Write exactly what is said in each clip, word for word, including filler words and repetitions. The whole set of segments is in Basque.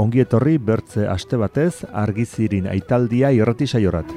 ongi etorri bertze aste batez Argizirin aitaldia irrati saiorat.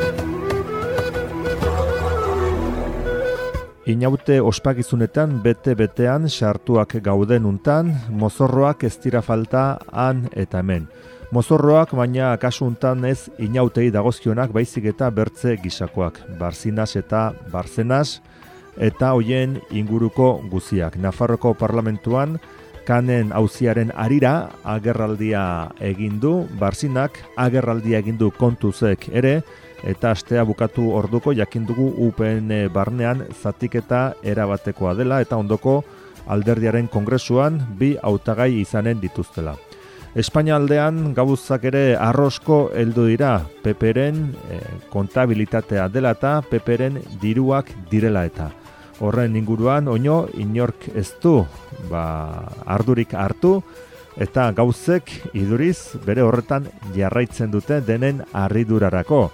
Inaute ospakizunetan bete-betean sartuak gauden untan, mozorroak ez dira falta han eta hemen. Mozorroak baina kasu untan ez inautei dagozkionak baizik eta bertze gisakoak, barzinas eta barzenas eta hoien inguruko guziak. Nafarroko parlamentuan kanen auziaren arira agerraldia egin du, barzinak agerraldia egin du kontuzek ere, eta astea bukatu orduko jakin dugu U P N barnean zatiketa erabatekoa dela eta ondoko alderdiaren kongresuan bi hautagai izanen dituztela. Espainia aldean gauzak ere arrosko heldu dira, P Pren e, kontabilitatea dela eta P Pren diruak direla eta. Horren inguruan oino inork ez du ba, ardurik hartu eta gauzek iduriz bere horretan jarraitzen dute denen harridurarako.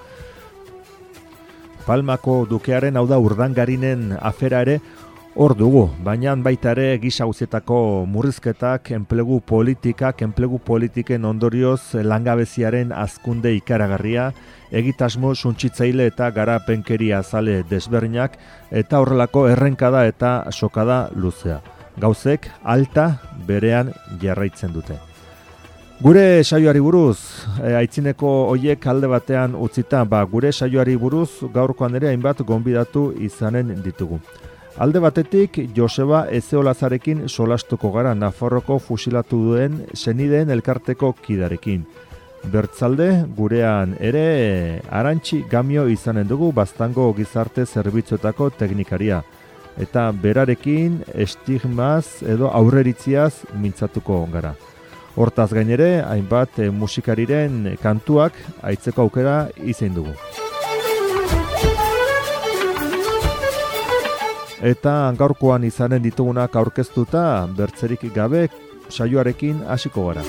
Palmako dukearen, hau da urdangarinen afera ere hor dugu, baina baita ere gisa guztietako murrizketak, enplegu politikak, enplegu politiken ondorioz langabeziaren hazkunde ikaragarria, egitasmo suntsitzaile eta garapenkeria zale desberdinak eta horrelako errenkada eta sokada luzea. Gauzek alta berean jarraitzen dute. Gure saioari buruz, e, aitzineko hoiek alde batean utzita, ba, gure saioari buruz gaurkoan ere hainbat gonbidatu izanen ditugu. Alde batetik, Joseba Ezeolazarekin solastuko gara Nafarroko fusilatu duen senideen elkarteko kidarekin. Bertzalde, gurean ere Arantxi Gamio izanen dugu Baztango gizarte zerbitzuetako teknikaria. Eta berarekin estigmaz edo aurreritziaz mintzatuko gara. Hortaz gainere, hainbat e, musikariren kantuak aitzeko aukera izain dugu. Eta gaurkoan izanen ditugunak aurkeztuta, bertzerik gabe saioarekin hasiko gara.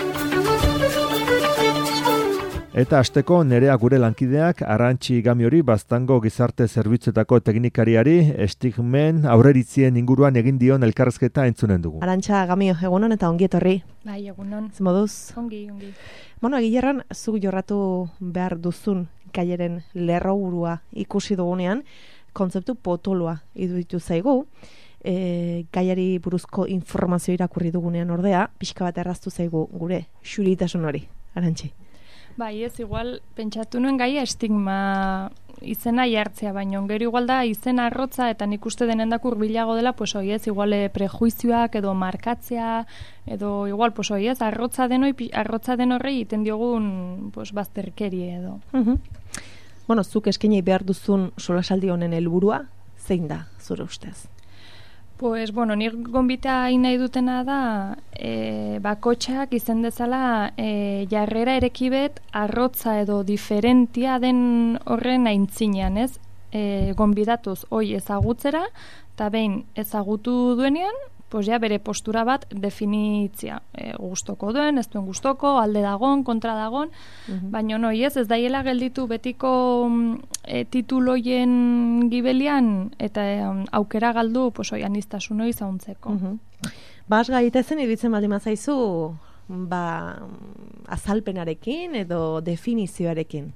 Eta hasteko nerea gure lankideak Arantxi Gamiori Baztango gizarte zerbitzuetako teknikariari estigmen aurreritzien inguruan egin dion elkarrezketa entzunen dugu. Arantxa Gamio, egunon eta ongi etorri. Bai, egunon. Zemoduz? Ongi, ongi. Bueno, egileran, zuk jorratu behar duzun gaiaren lerroburua ikusi dugunean, kontzeptu potoloa iruditu zaigu, e, gaiari buruzko informazio irakurri dugunean ordea, pixka bat erraztu zaigu gure xuritasun hori, Arantxi. Bai, ez, igual, pentsatu nuen gaia estigma izena jartzea, baino gero igual da izena arrotza eta nik uste denendak hurbilago dela, pues hoi ez, igual prejuizioak edo markatzea, edo igual, pues hoi ez, arrotza den, hoi, arrotza den horrei iten diogun pues, bazterkeri edo. Uh-huh. Bueno, zuk eskenei behar duzun solasaldi honen helburua, zein da, zure ustez? Pues, bueno, nik gonbita nahi dutena da, e, bakotxak izen dezala e, jarrera erekibet arrotza edo diferentia den horren aintzinean, ez? E, gonbidatuz hoi ezagutzera, eta behin ezagutu duenean, pues ja bere postura bat definitzia. E, gustoko duen, ez duen gustoko, alde dagon, kontra dagon, uh-huh. Baina noi ez, ez daiela gelditu betiko e, tituloien gibelian eta e, aukera galdu pues, oi, aniztasun hori zauntzeko. Uh-huh. Bas gaitezen iritzen baldin mazaizu ba, azalpenarekin edo definizioarekin.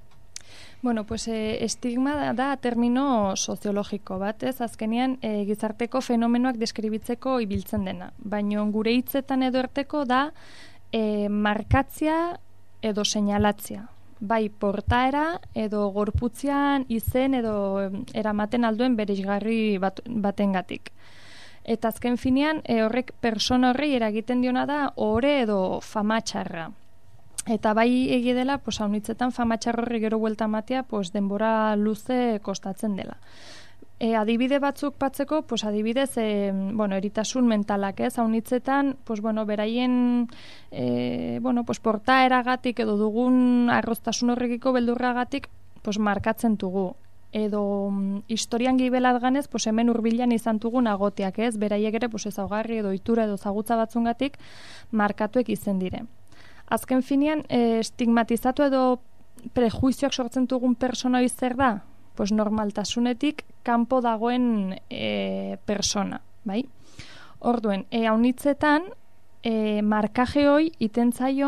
Bueno, pues eh, estigma da, da termino soziologiko bat, ez? Azkenean eh, gizarteko fenomenoak deskribitzeko ibiltzen dena. Baina gure hitzetan edo erteko da eh, markatzia edo seinalatzia. Bai portaera edo gorputzean izen edo eramaten alduen bereizgarri bat, batengatik. Eta azken finean eh, horrek persona horri eragiten diona da ohore edo fama txarra. Eta bai egie dela, pues, haunitzetan fama txarrorri gero buelta matea, pues, denbora luze kostatzen dela. E, adibide batzuk batzeko, pues, adibidez, e, bueno, eritasun mentalak, ez, haunitzetan, pues, bueno, beraien, e, bueno, pues, portaeragatik edo dugun arroztasun horrekiko beldurragatik, pues, markatzen dugu. Edo mm, historian gibelat ganez, pues, hemen hurbilan izan dugun agoteak, ez, beraiek ere, pues, ezaugarri edo itura edo zagutza batzungatik markatuek izen dire. Azken finean, eh, estigmatizatu edo prejuizioak sortzen dugun persona hori zer da? Pues normaltasunetik kanpo dagoen e, persona, bai? Orduen, e, haunitzetan, e, markaje hoi iten zaio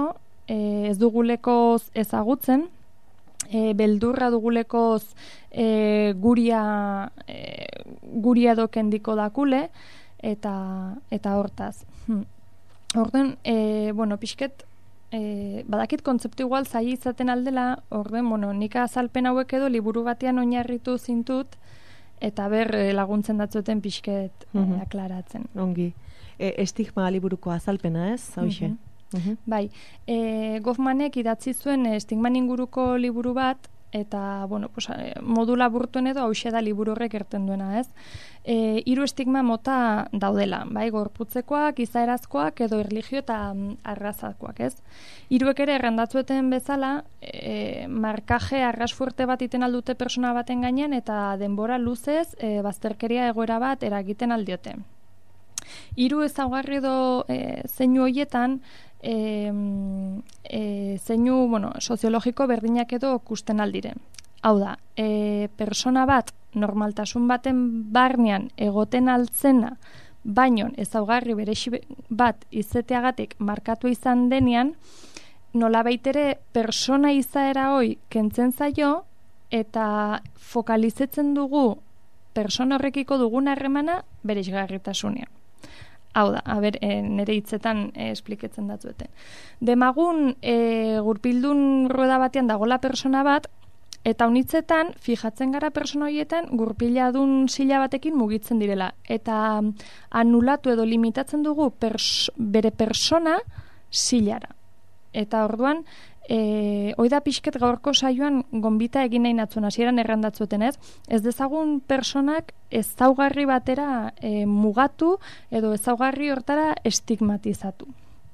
e, ez dugulekoz ezagutzen, e, beldurra dugulekoz e, guria, e, guria dokendiko dakule, eta, eta hortaz. Hm. Orden, e, bueno, pixket, e, badakit kontzeptu igual zai izaten aldela, orden, bueno, nik azalpen hauek edo liburu batean oinarritu zintut, eta ber laguntzen datzuten pixket mm-hmm. e, aklaratzen. Ongi. E, estigma liburuko azalpena, ez? Hauxe. Mm-hmm. Mm-hmm. Bai, e, Goffmanek idatzi zuen estigman inguruko liburu bat, eta, bueno, pues, modu laburtuen edo hauxe da liburu horrek erten duena, ez? E, hiru estigma mota daudela, bai, gorputzekoak, izaerazkoak edo erlijio eta arrazakoak, ez? Hiruek ere errandatzueten bezala, e, markaje arrasfuerte bat iten aldute persona baten gainean eta denbora luzez e, bazterkeria egoera bat eragiten aldiote. Hiru ezaugarri edo e, zeinu hoietan, E, e, zeinu, bueno, soziologiko berdinak edo kusten aldiren. Hau da, e, persona bat normaltasun baten barnean egoten altzena, baino ezaugarri beresi bat izeteagatik markatu izan denean, nolabait ere persona izaera hoi kentzen zaio eta fokalizetzen dugu persona horrekiko dugun harremana bereizgarritasunean. Hau da, a ber, e, nire hitzetan e, espliketzen datzueten. Demagun e, gurpildun rueda batean dagola persona bat, eta unitzetan, fijatzen gara persona horietan, gurpiladun sila batekin mugitzen direla. Eta anulatu edo limitatzen dugu pers- bere persona silara. Eta orduan, E, oida pixket gaurko saioan gonbita egin nahi natzun, hasieran errandatzuten ez, ez dezagun personak ezaugarri batera e, mugatu edo ezaugarri hortara estigmatizatu.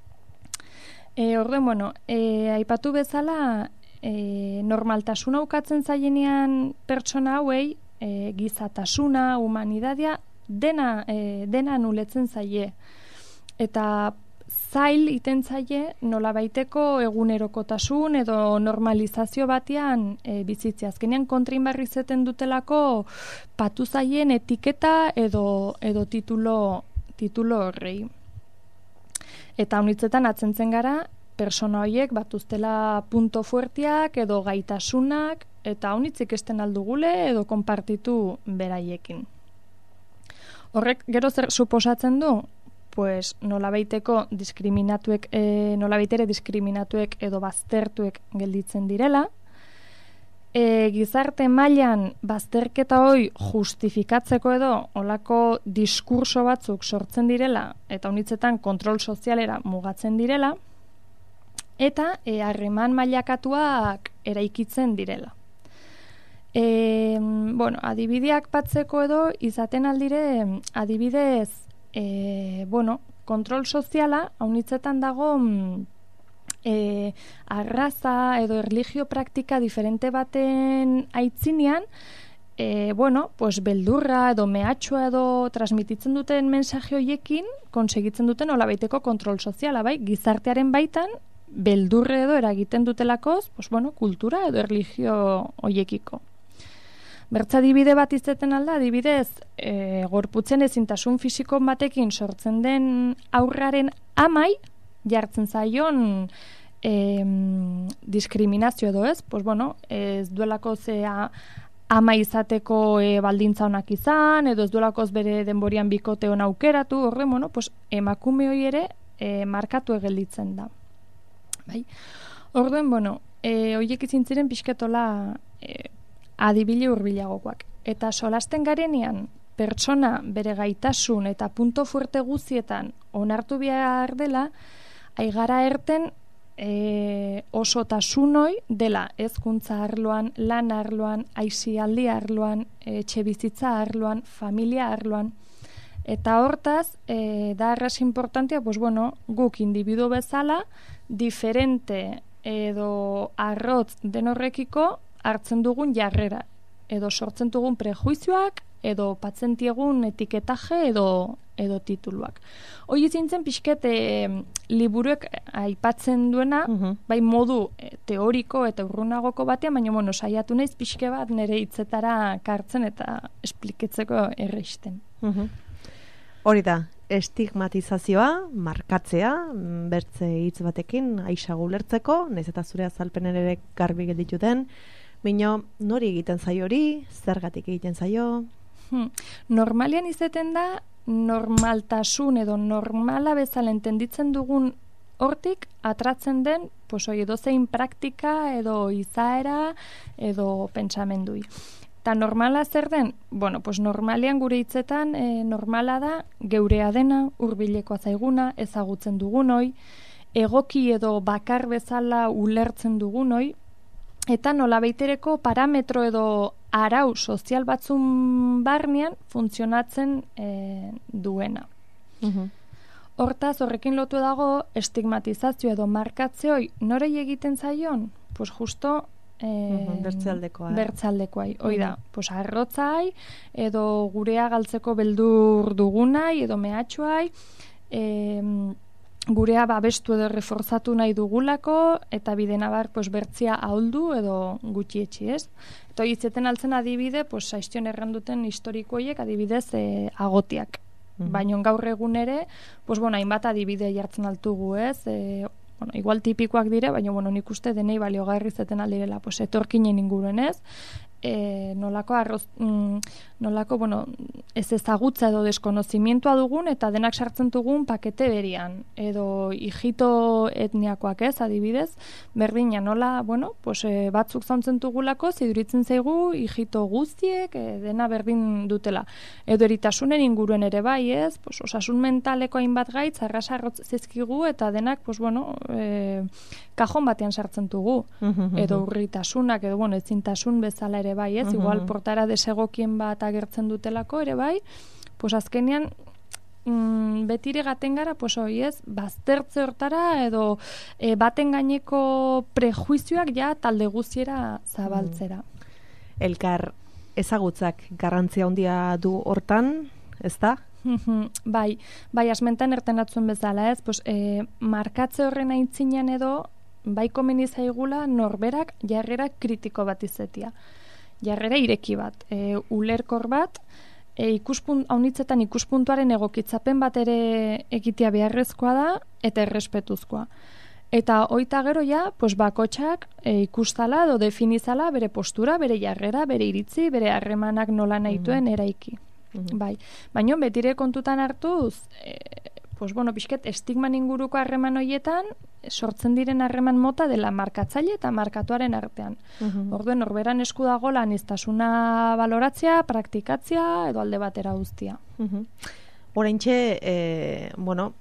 E, Orduan, bueno, e, aipatu bezala e, normaltasuna ukatzen zaienean pertsona hauei, e, gizatasuna, humanidadia, dena, e, dena anuletzen zaie. Eta zail iten zaie nolabaiteko egunerokotasun edo normalizazio batean e, bizitzea. Azkenean kontrin barri zeten dutelako patu zaien etiketa edo, edo titulo, titulo horrei. Eta honitzetan atzentzen gara, persona horiek batuztela punto fuertiak edo gaitasunak, eta honitzik esten aldugule edo konpartitu beraiekin. Horrek gero zer suposatzen du? Pues nolabaiteko diskriminatuek, e, nolabaitere diskriminatuek edo baztertuek gelditzen direla. E, gizarte mailan bazterketa hoi justifikatzeko edo olako diskurso batzuk sortzen direla eta honitzetan kontrol sozialera mugatzen direla eta e, harreman mailakatuak eraikitzen direla. E, bueno, adibideak batzeko edo izaten aldire adibidez E, bueno, kontrol soziala haunitzetan dago e, arraza edo erlijio praktika diferente baten aitzinean e, bueno, pues beldurra edo mehatxua edo transmititzen duten mensaje hoiekin konsegitzen duten olabaiteko kontrol soziala, bai, gizartearen baitan beldurre edo eragiten dutelakoz, pues bueno, kultura edo erlijio hoiekiko. Bertza adibide bat izeten alda, adibidez, e, gorputzen ezintasun fisiko batekin sortzen den aurraren amai, jartzen zaion e, diskriminazio edo ez, pues bueno, ez duelako zea ama izateko e, baldintza honak izan, edo ez duelako bere denborian bikote hona aukeratu, horre, bueno, pues, emakume hori ere e, markatu egelditzen da. Bai? Orduen, bueno, e, horiek izin ziren pixketola e, adibili hurbilagokoak. Eta solasten garenean, pertsona bere gaitasun eta punto fuerte guzietan onartu behar dela, aigara erten e, osotasunoi dela hezkuntza arloan, lan arloan, aisialdi arloan, etxe bizitza arloan, familia arloan. Eta hortaz, e, da arras importantea, pues bueno, guk individu bezala, diferente edo arrotz den horrekiko, hartzen dugun jarrera, edo sortzen dugun prejuizioak, edo patzentiegun etiketaje, edo, edo tituluak. Hoi zintzen pixket e, liburuek aipatzen duena, uh-huh. bai modu e, teoriko eta urrunagoko batean, baina bueno, saiatu naiz pixke bat nire hitzetara kartzen eta espliketzeko erreisten. Uh-huh. Hori da, estigmatizazioa, markatzea, bertze hitz batekin, aisago ulertzeko, nahiz eta zure azalpenen ere garbi gelditu den, baina nori egiten zaio hori, zergatik egiten zaio? Hmm. Normalian izeten da, normaltasun edo normala bezala entenditzen dugun hortik atratzen den, pues oi, edo zein praktika, edo izaera, edo pentsamendui. Eta normala zer den? Bueno, pues normalian gure hitzetan e, normala da geurea dena, hurbilekoa zaiguna, ezagutzen dugunoi, egoki edo bakar bezala ulertzen dugunoi, eta nolabaitereko parametro edo arau sozial batzun barnean funtzionatzen e, duena. Uh-huh. Hortaz, horrekin lotu dago estigmatizazio edo markatzeoi norei egiten zaion? Pues justo Eh, bertzaldekoa. Bertzaldekoa. Hoi da, pues arrotzai, edo gurea galtzeko beldur dugunai, edo mehatxuai, eh, gurea babestu edo reforzatu nahi dugulako, eta bide nabar, pues, bertzia ahuldu edo gutxietxi, ez? Eta hitzeten altzen adibide, pues, saiztion erranduten historikoiek adibidez eh, agotiak. Mm-hmm. Baina gaur egun ere, pues, bueno, hainbat adibide jartzen altugu, ez? Eh, Bueno, igual tipikoak dire, baina bueno, nik uste denei baliogarri zeten aldirela, pues etorkinen inguruenez, e, nolako arroz, mm, nolako, bueno, ez ezagutza edo deskonozimientua dugun eta denak sartzen dugun pakete berian, edo hijito etniakoak ez, adibidez, berdina nola, bueno, pues e, batzuk zauntzen dugulako, ziduritzen zaigu hijito guztiek, e, dena berdin dutela. Edo eritasunen inguruen ere bai, ez, pues osasun mentaleko hainbat gaitz, arrasarrotz zizkigu, eta denak, pues bueno, e, kajon batean sartzen dugu, edo urritasunak, edo bueno, ezintasun bezala ere bai, ez, igual portara desegokien bat agertzen dutelako ere bai, pues azkenean mm, betire gaten gara, pues hoi ez, baztertze hortara edo e, baten gaineko prejuizioak ja talde guztiera zabaltzera. Elkar ezagutzak garrantzia handia du hortan, ez da? bai, bai, asmentan ertenatzen bezala ez, pues, e, markatze horren aintzinean edo bai komeni zaigula norberak jarrera kritiko bat izetia. Jarrera ireki bat, e, ulerkor bat, e, ikuspun, haunitzetan ikuspuntuaren egokitzapen bat ere egitea beharrezkoa da, eta errespetuzkoa. Eta hoita gero ja, pues bakotxak e, ikustala edo definizala bere postura, bere jarrera, bere iritzi, bere harremanak nola nahituen mm-hmm. eraiki. Mm-hmm. Bai. Baina betire kontutan hartuz, e, pues bueno, pixket estigman inguruko harreman hoietan, sortzen diren harreman mota dela markatzaile eta markatuaren artean. Uh-huh. Orduen, norberan esku dago aniztasuna baloratzea, praktikatzea edo alde batera guztia. Uh-huh. Oraintxe, eh, bueno,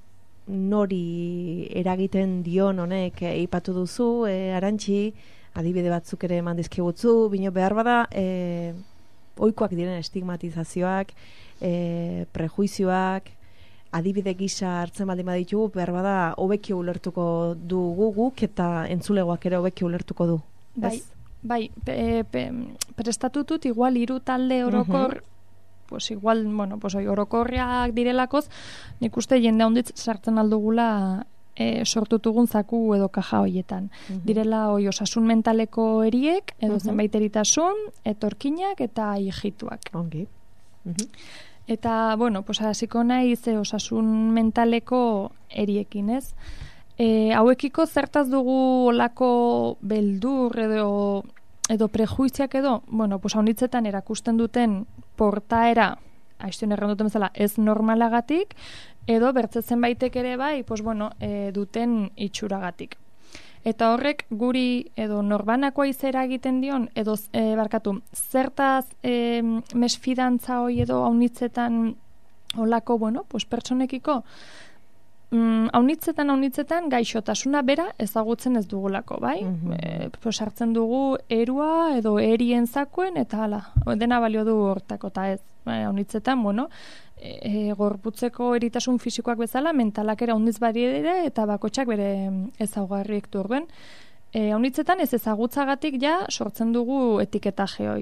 nori eragiten dion honek eipatu duzu, eh, Arantxi, adibide batzuk ere eman dizkigutzu, bino behar bada, eh, ohikoak diren estigmatizazioak, eh, prejuizioak, adibide gisa hartzen baldin baditugu, behar bada hobeki ulertuko dugu guk eta entzulegoak ere hobeki ulertuko du. Bai, bai pe, pe, prestatutut igual hiru talde orokor, uh-huh. pues igual, bueno, pues oi, orokorriak direlakoz, nik uste jende handitz sartzen aldugula e, sortutugun zaku edo kaja hoietan. Uh-huh. Direla oi osasun mentaleko eriek, edo uh-huh. zenbait eritasun, etorkinak eta hijituak. Ongi. Uh-huh. Eta, bueno, pues hasiko nahi ze osasun mentaleko eriekin, ez? E, hauekiko zertaz dugu olako beldur edo, edo prejuiziak edo, bueno, pues haunitzetan erakusten duten portaera, haiztion erran duten bezala, ez normalagatik, edo bertzetzen baitek ere bai, pues bueno, e, duten itxuragatik. Eta horrek guri edo norbanakoa izera egiten dion, edo e, barkatu, zertaz e, mesfidantza hoi edo haunitzetan olako, bueno, pues pertsonekiko, mm, haunitzetan, haunitzetan gaixotasuna bera ezagutzen ez dugulako, bai? Mm-hmm. E, pues hartzen dugu erua edo erien zakuen, eta hala, dena balio du hortako, eta ez, haunitzetan, bueno, E, gorputzeko eritasun fisikoak bezala, mentalak era hundiz bari ere, eta bakotxak bere ezaugarriek du orduen. E, haunitzetan ez ezagutzagatik ja sortzen dugu etiketa geoi.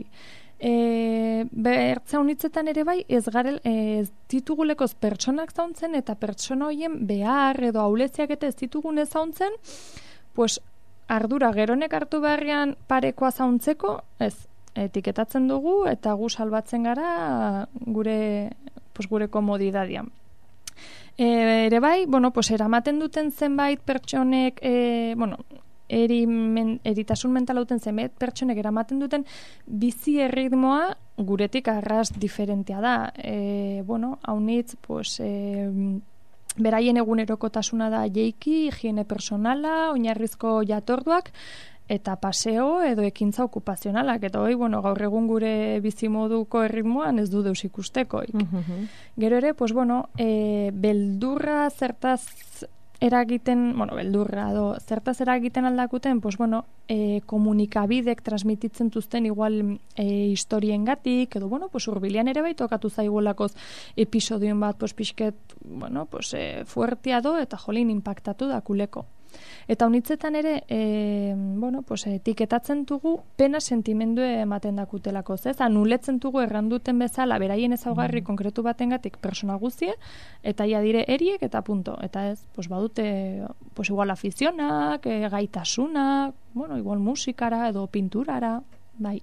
E, bertze haunitzetan ere bai, ez, garel, ez ditugulekoz pertsonak zauntzen, eta pertsona hoien behar edo auleziak eta ez ditugun ez zauntzen, pues ardura geronek hartu beharrean parekoa zauntzeko, ez, etiketatzen dugu, eta gu salbatzen gara gure pues gure komodidadian. E, ere bai, bueno, pues eramaten duten zenbait pertsonek, e, bueno, eri men, eritasun mentala duten zenbait pertsonek eramaten duten bizi erritmoa guretik arras diferentea da. E, bueno, haunitz, pues, e, beraien egunerokotasuna da jeiki, higiene personala, oinarrizko jatorduak, eta paseo edo ekintza okupazionalak. Eta hoi, bueno, gaur egun gure bizimoduko erritmoan ez du deus ikustekoik. Mm-hmm. Gero ere, pues, bueno, e, beldurra zertaz eragiten, bueno, beldurra, do, zertaz eragiten aldakuten, pues, bueno, e, komunikabidek transmititzen tuzten igual e, historiengatik, edo, bueno, pues, urbilian ere bai tokatu zaigulakoz episodioen bat, pues, pixket, bueno, pues, e, fuertia do, eta jolin impactatu da kuleko. Eta unitzetan ere, e, bueno, pues, etiketatzen dugu pena sentimendu ematen dakutelako, ez? Anuletzen dugu erranduten bezala beraien ezaugarri mm. konkretu batengatik persona guztie, eta ia dire eriek eta punto. Eta ez, pues, badute, pues, igual afizionak, e, gaitasunak, bueno, igual musikara edo pinturara, bai.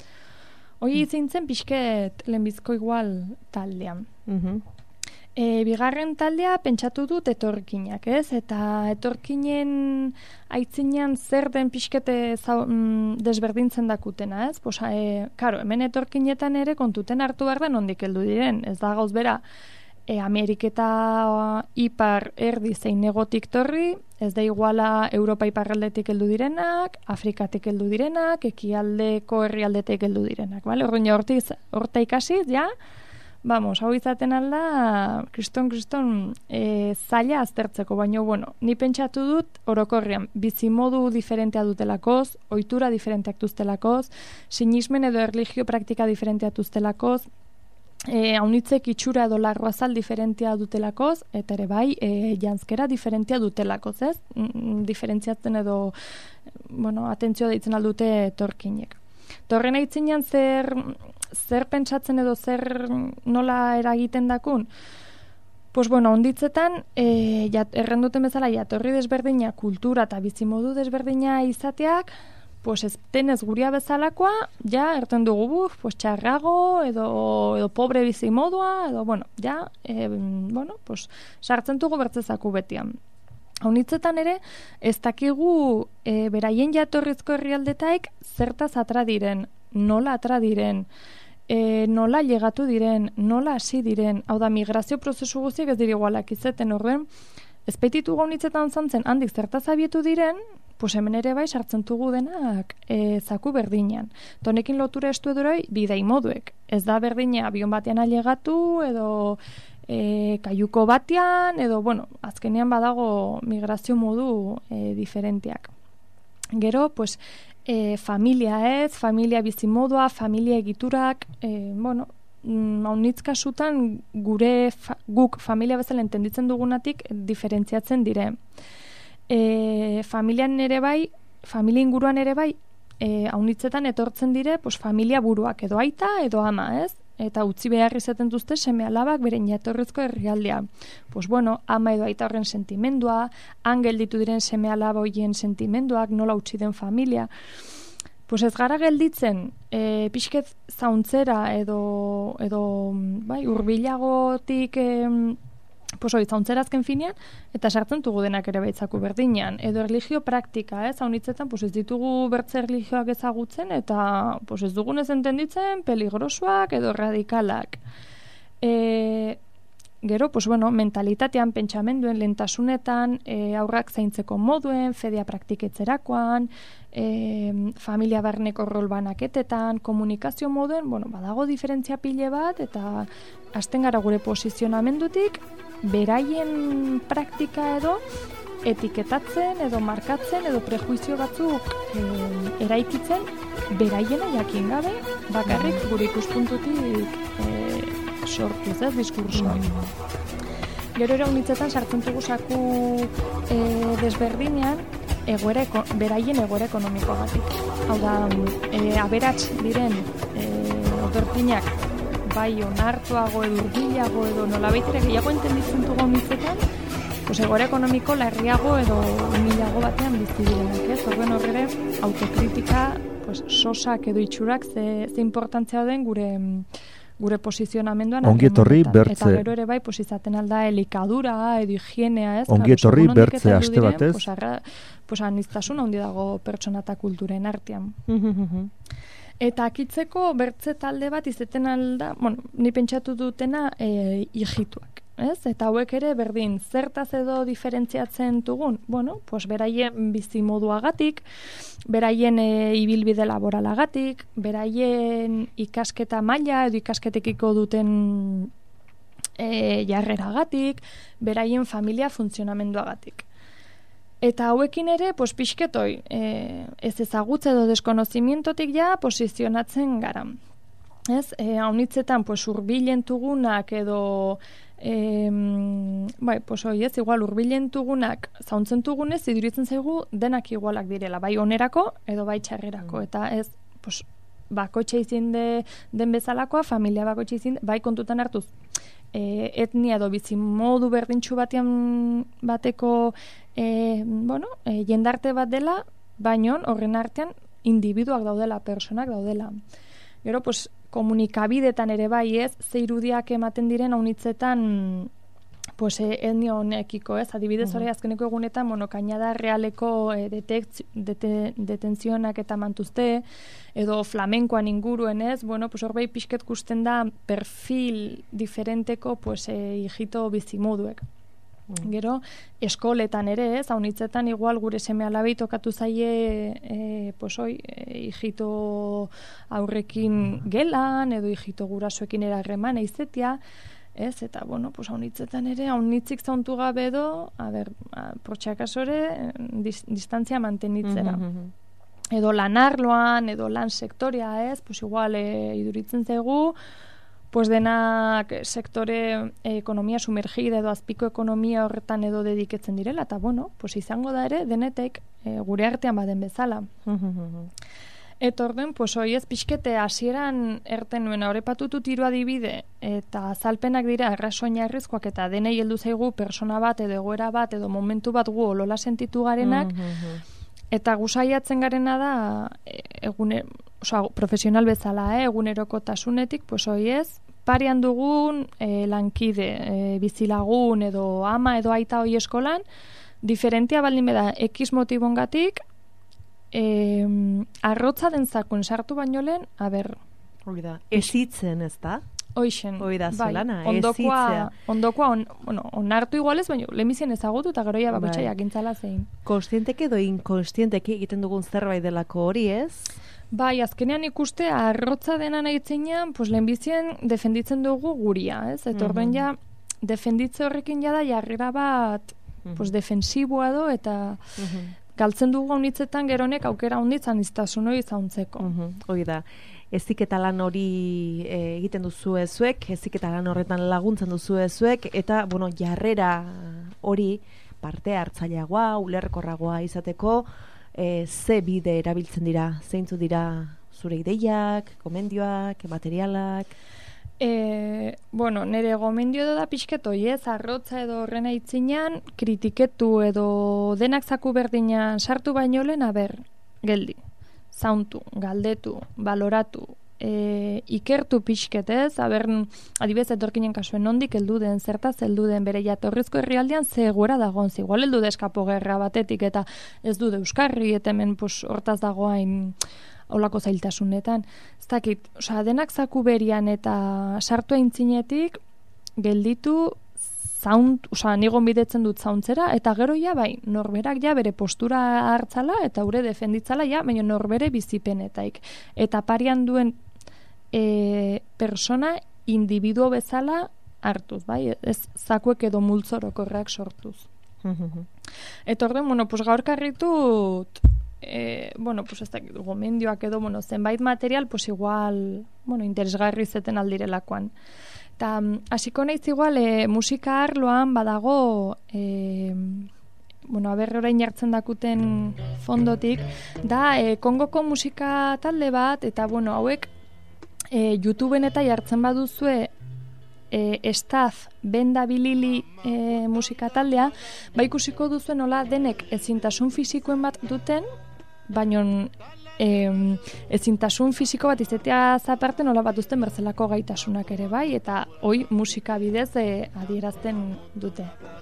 Hoi mm. zintzen pixket lehenbizko igual taldean. Mm-hmm. E, bigarren taldea pentsatu dut etorkinak, ez? Eta etorkinen aitzinean zer den pixkete zau, mm, desberdintzen dakutena, ez? Pues, e, karo, hemen etorkinetan ere kontuten hartu behar da nondik heldu diren. Ez da gauz bera, e, Ameriketa ipar erdi zein negotik torri, ez da iguala Europa iparraldetik heldu direnak, Afrikatik heldu direnak, ekialdeko herrialdetik heldu direnak, bale? Horrein horta ikasiz, ja, vamos, hau izaten alda, kriston-kriston e, zaila aztertzeko, baina, bueno, ni pentsatu dut, orokorrean, bizimodu diferentea dutelakoz, ohitura diferenteak duztelakoz, sinismen edo erlijio praktika diferentea duztelakoz, e, haunitzek itxura edo larroazal diferentea dutelakoz, eta ere bai, e, janzkera diferentea dutelakoz, ez? Mm, diferentziatzen edo, bueno, atentzio deitzen aldute etorkinek. Torren aitzinean zer... zer pentsatzen edo zer nola eragiten dakun? Pues bueno, onditzetan, e, jat, errenduten bezala jatorri desberdina, kultura eta bizimodu desberdina izateak, pues ez tenez guria bezalakoa, ja, erten dugu buf, pues txarrago, edo, edo pobre bizimodua, edo, bueno, ja, e, bueno, pues sartzen dugu bertzezaku betian. Haunitzetan ere, ez dakigu e, beraien jatorrizko herrialdetaik zertaz atra diren, nola atra diren, e, nola llegatu diren, nola hasi diren, hau da, migrazio prozesu guztiak ez dira igualak izeten horren, ez baititu gaunitzetan zantzen, handik zertaz abietu diren, pues hemen ere bai sartzen dugu denak e, zaku berdinean. Tonekin lotura estu eduroi, bidei moduek. Ez da berdina abion batean ailegatu, edo e, kaiuko batean, edo, bueno, azkenean badago migrazio modu e, diferenteak. Gero, pues, E, familia ez, familia bizimodua, familia egiturak, e, bueno, haunitz kasutan gure fa, guk familia bezala entenditzen dugunatik diferentziatzen dire. E, familian ere bai, familia inguruan ere bai, e, haunitzetan etortzen dire, pues, familia buruak edo aita edo ama, ez? Eta utzi behar izaten duzte seme alabak beren jatorrizko herrialdea. Pues bueno, ama edo aita horren sentimendua, han gelditu diren seme alaba horien sentimenduak, nola utzi den familia. Pues ez gara gelditzen, e, pixket zauntzera edo, edo bai, urbilagotik... E, pues hori, zauntzerazken finean, eta sartzen dugu denak ere baitzaku berdinean. Edo erlijio praktika, ez, haunitzetan, pues ez ditugu bertze erlijioak ezagutzen, eta pues ez dugun ez entenditzen, peligrosoak edo radikalak. E, gero, pues bueno, mentalitatean, pentsamenduen, lentasunetan, e, aurrak zaintzeko moduen, fedea praktiketzerakoan, e, familia barneko rol banaketetan, komunikazio moduen, bueno, badago diferentzia pile bat, eta hasten gara gure posizionamendutik, beraien praktika edo etiketatzen edo markatzen edo prejuizio batzuk e, eraikitzen beraiena jakin gabe bakarrik gure ikuspuntutik e, sortuz, ez, diskursoa. Gero ere unitzetan sartzen dugu saku e, desberdinean egoera, beraien egoera ekonomikoagatik. Hau da, e, aberats diren e, otortinak bai onartuago edo urbilago edo nolabait ere gehiago entenditzen dugu mitzetan, pues egoera ekonomiko larriago edo humilago batean bizi direnak, ez? Horren horre autokritika, pues sosak edo itxurak ze, ze importantzia den gure gure posizionamenduan. Ongi etorri bertze. Eta gero ere bai, pues izaten alda elikadura edo higienea, ez? Ongi etorri bertze aste batez. Pues, arra, pues aniztasun handi dago pertsona eta kulturen artean. Eta akitzeko bertze talde bat izeten alda, bueno, ni pentsatu dutena e, hijituak. Ez? Eta hauek ere berdin zertaz edo diferentziatzen dugun, bueno, pues beraien bizimoduagatik, beraien e, ibilbide laboralagatik, beraien ikasketa maila edo ikasketekiko duten e, jarreragatik, beraien familia funtzionamenduagatik. Eta hauekin ere, pues, pixketoi, e, ez ezagutze edo deskonozimientotik ja posizionatzen gara. Ez, e, haunitzetan, pues, urbilentugunak edo, e, bai, pues, oi, ez, igual, urbilentugunak zauntzen tugunez, iduritzen zaigu denak igualak direla, bai onerako edo bai txarrerako, eta ez, pues, bakoitxe izin de, den bezalakoa, familia bakoitxe izin, bai kontutan hartuz, e, etnia edo bizimodu berdintxu batean bateko e, bueno, e, jendarte bat dela, baino horren artean individuak daudela, personak daudela. Gero, pues, komunikabidetan ere bai ez, ze irudiak ematen diren haunitzetan pues, etnia honekiko, ez? Adibidez, hori azkeneko egunetan, bueno, Kainada Realeko e, detek, dete, detenzionak eta mantuzte, edo flamenkoan inguruen, ez? Bueno, pues, hor bai pixket kusten da perfil diferenteko pues, e, hijito bizimoduek. Mm. Gero, eskoletan ere, ez? Haunitzetan igual gure seme alabei tokatu zaie e, pues, oi, e, hijito aurrekin gelan, edo hijito gurasoekin erarreman eizetia, ez, eta, bueno, pues, haunitzetan ere, haunitzik zauntu gabe edo, a ber, protxakasore, dis, distantzia mantenitzera. Mm-hmm. Edo lan arloan, edo lan sektorea, ez, pues, igual, e, iduritzen zaigu, pues, denak sektore e, ekonomia sumergida edo azpiko ekonomia horretan edo dediketzen direla, eta, bueno, pues, izango da ere, denetek e, gure artean baden bezala. Eta orden, pues, hoi ez pixkete hasieran erten nuen aurrepatutu tiru adibide eta azalpenak dira errasoin arrizkoak eta denei heldu zaigu persona bat edo egoera bat edo momentu bat gu olola sentitu garenak eta gusaiatzen garena da egune, oza, profesional bezala, eh, egunerokotasunetik, pues hoi ez, parean dugun e, lankide, e, bizilagun edo ama edo aita hoi eskolan, diferentia baldin beda X motibongatik, Eh, arrotza den zakun sartu baino lehen, a ber, hori da, ezitzen, ez da? Hoixen, hori da, bai, zelana, ondokoa, ezitzea. Ondokoa, on, bueno, onartu igualez, baina lemizien ezagutu eta gero ja bakotxa bai. jakintzala zein. Konstienteke edo inkonstienteke egiten dugun zerbait delako hori, ez? Bai, azkenean ikuste arrotza dena nahitzenean, pues lehenbizien defenditzen dugu guria, ez? Eta orden ja, defenditze horrekin jada jarrera bat, pues defensiboa do, eta galtzen dugu haunitzetan geronek aukera haunditzan iztasun hori zauntzeko. Hoi da, heziketa lan hori e, egiten duzu ezuek, heziketa lan horretan laguntzen duzu ezuek, eta, bueno, jarrera hori parte hartzaileagoa, ulerkorragoa izateko, e, ze bide erabiltzen dira, zeintzu dira zure ideiak, gomendioak, materialak? E, bueno, nire gomendio da pixketo, ez, arrotza edo horrena itzinean, kritiketu edo denak zaku berdinan sartu baino lehen, aber, geldi, zauntu, galdetu, baloratu, e, ikertu pixket, ez, aber, adibez, etorkinen kasuen nondik heldu den, zertaz heldu den, bere jatorrizko herrialdean ze egoera dagoen, igual heldu de eskapo gerra batetik, eta ez du de euskarri, eta hemen, pues, hortaz dagoain, olako zailtasunetan. Ez dakit, osea, denak zaku berian eta sartu aintzinetik gelditu zaunt, osea, nigon bidetzen dut zauntzera, eta gero ja, bai, norberak ja bere postura hartzala eta ure defenditzala ja, baina norbere bizipenetaik. Eta parian duen e, persona individuo bezala hartuz, bai, ez zakuek edo multzorokorrak sortuz. Eta orden, bueno, pues gaur karritut E, bueno, pues ez dakit, gomendioak edo, bueno, zenbait material, pues igual, bueno, interesgarri zeten aldirelakoan. Eta, hasiko naiz igual, e, musika arloan badago, e, bueno, aberre orain jartzen dakuten fondotik, da, e, Kongoko musika talde bat, eta, bueno, hauek, e, YouTubeen eta jartzen baduzue, e, Estaz, Benda Bilili e, musika taldea, ba ikusiko duzuen nola denek ezintasun fisikoen bat duten, baino e, ezintasun fisiko bat izatea zaparte nola bat duzten berzelako gaitasunak ere bai, eta hoi musika bidez e, adierazten dute.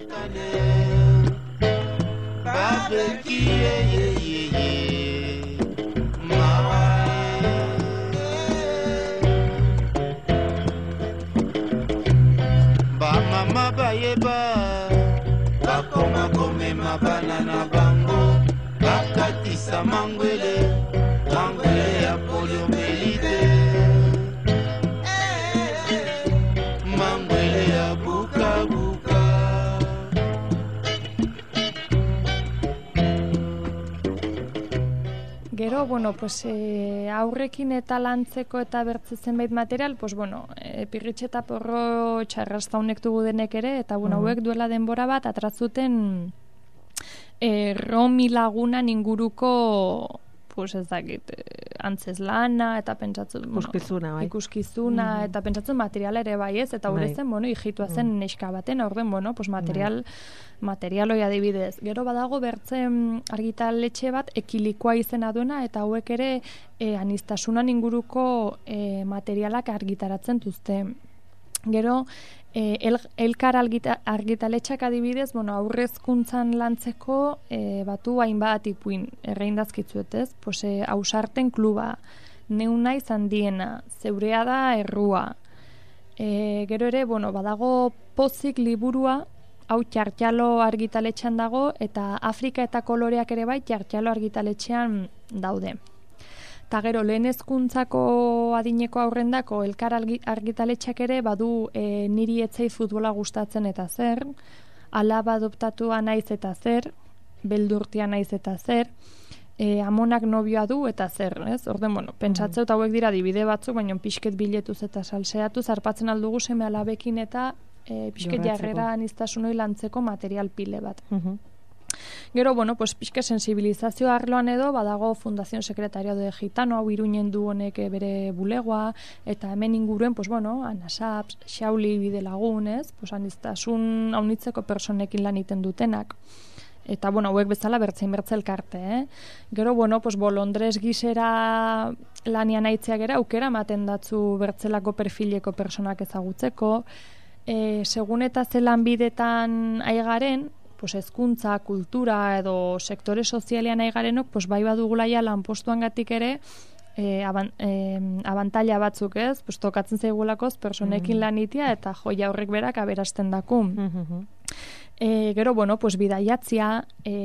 Ba mama ba yeba ba koma kome ma banana bango bakatisa mangwele mangwele ya poliomelite mangwele ya buka buka. Gero, bueno, pues, e, aurrekin eta lantzeko eta bertze zenbait material, pues, bueno, e, pirritxe eta porro txarrastaunek dugu denek ere, eta bueno, hauek duela denbora bat atrazuten e, Romi Lagunan inguruko, pues ez dakit, antzez lana, eta pentsatzen... Ikuskizuna, bai. Ikuskizuna, mm-hmm. eta pentsatzen material ere bai ez, eta hori zen, bueno, hijitua zen mm. neska baten, orden, bueno, pues material, mm. material hoi adibidez. Gero badago bertzen argitaletxe bat, ekilikoa izena duena, eta hauek ere e, anistasunan inguruko e, materialak argitaratzen duzte. Gero, e, el, elkar argita, argitaletxak adibidez, bueno, aurrezkuntzan lantzeko e, batu hainbat ipuin erreindazkitzuetez, pues, e, ausarten kluba, neuna izan diena, zeurea da errua. E, gero ere, bueno, badago pozik liburua, hau txartxalo argitaletxean dago, eta Afrika eta koloreak ere bai txartxalo argitaletxean daude. Eta gero, lehen hezkuntzako adineko aurrendako elkar argitaletxak ere badu e, niri etzei futbola gustatzen eta zer, alaba adoptatua naiz eta zer, beldurtia naiz eta zer, e, amonak nobioa du eta zer, ez? Orden, bueno, pentsatzeu eta hauek dira dibide batzuk, baina pixket biletuz eta salseatu, zarpatzen aldugu seme alabekin eta e, pixket jarrera anistasunoi lantzeko material pile bat. Uh-huh. Gero, bueno, pues pixke sensibilizazio arloan edo, badago Fundación Secretario de Gitano, hau Iruñen du honek bere bulegoa, eta hemen inguruen, pues bueno, Anasap, Xauli bide lagun, ez? Pues anistasun haunitzeko personekin lan iten dutenak. Eta, bueno, hauek bezala bertzein bertze elkarte, eh? Gero, bueno, pues bolondrez gizera lanian aitzea gera, aukera ematen datzu bertzelako perfileko personak ezagutzeko, e, segun eta zelan bidetan aigaren, pues hezkuntza, kultura edo sektore sozialean aigarenok, pues bai badugulaia lanpostuangatik ere e, aban, e, abantaila batzuk, ez? Pues tokatzen zaigulakoz personekin mm. lanitia eta joia horrek berak aberasten daku. Mm-hmm. E, gero, bueno, pues bidaiatzia,